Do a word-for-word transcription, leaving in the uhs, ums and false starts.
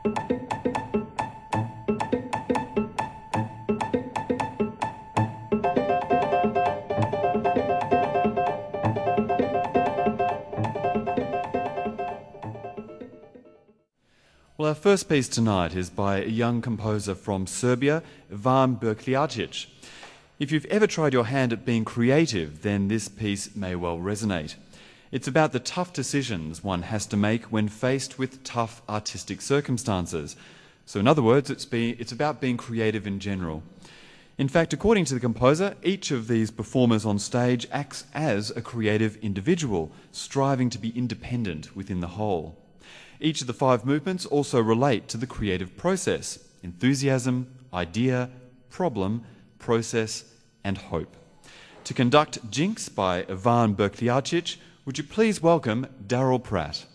Well, our first piece tonight is by a young composer from Serbia, Ivan Berkljajic. If you've ever tried your hand at being creative, then this piece may well resonate. It's about the tough decisions one has to make when faced with tough artistic circumstances. So in other words, it's, be, it's about being creative in general. In fact, according to the composer, each of these performers on stage acts as a creative individual, striving to be independent within the whole. Each of the five movements also relate to the creative process: enthusiasm, idea, problem, process, and hope. To conduct Jinx by Ivan Berkljajic, would you please welcome Daryl Pratt.